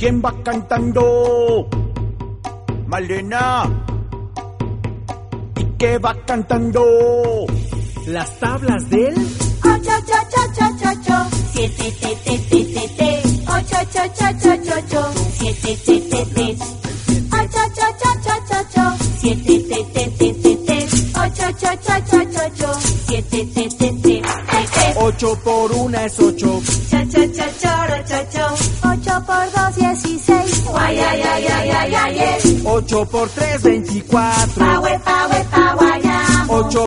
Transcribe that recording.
¿Quién va cantando? Malena. ¿Y qué va cantando? Las tablas del 8-8-8-8-8, 7-te-te-te-te-te, 8-8-8-8-8, 7-te-te-te, 8-8-8-8-8, 7-te-te-te-te-te, 8-8-8-8-8, 7-te-te-te-te-te. 8 por 1 es 8. 8 por 2, 16. Guay, ay, ay, ay, ay, ay, ay. 8 por 3, 24. Pawe, pawe, pawe, 8